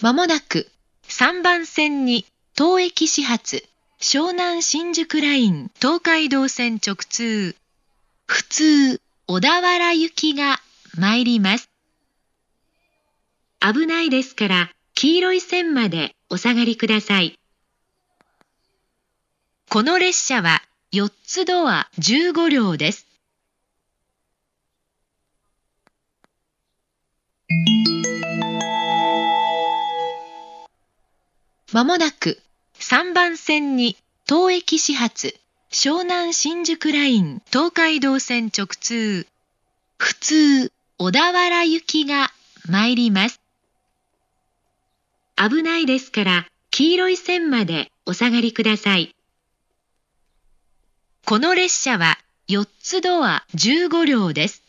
まもなく3番線に当駅始発湘南新宿ライン東海道線直通普通小田原行きが参ります。危ないですから黄色い線までお下がりください。この列車は4つドア15両です。まもなく3番線に当駅始発湘南新宿ライン東海道線直通普通小田原行きが参ります。危ないですから黄色い線までお下がりください。この列車は4つドア15両です。